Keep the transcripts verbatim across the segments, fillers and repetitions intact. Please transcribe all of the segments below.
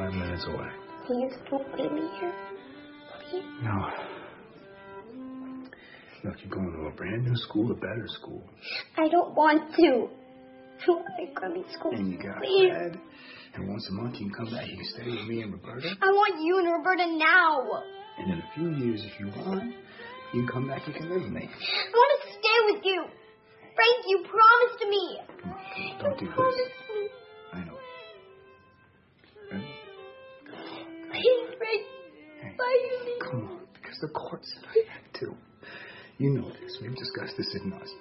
five minutes away. Please don't leave me here. Please. No. Look, you're going to a brand new school, a better school. I don't want to. I want my crummy school. And you got Please. Fred. And once a month you can come back, you can stay with me and Roberta. I want you and Roberta now. And in a few years, if you want, you can come back, you can live with me. I want to stay with you. Frank, you promised me. Come on, come on, don't do this. Me. I know. Ready? Please, Frank. Hey, Why you need come on, because the court said I had to. You know this. We've discussed this in us.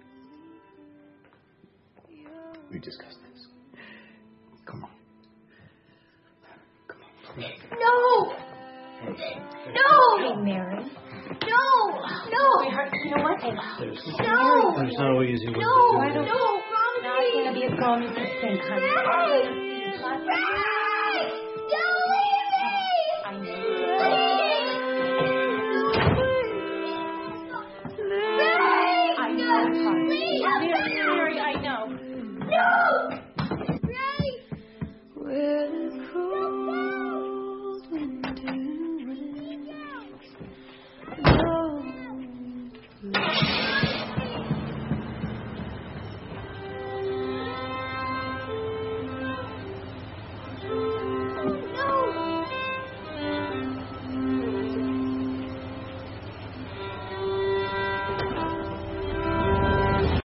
We discussed this. Come on. Come on. Come on. No! No! Hey, Mary. No! No! Sweetheart, you know what? There's, No! there's no easy way No! to do No! it. Promise Now it's me! going to be a song you can sing, honey. Frank!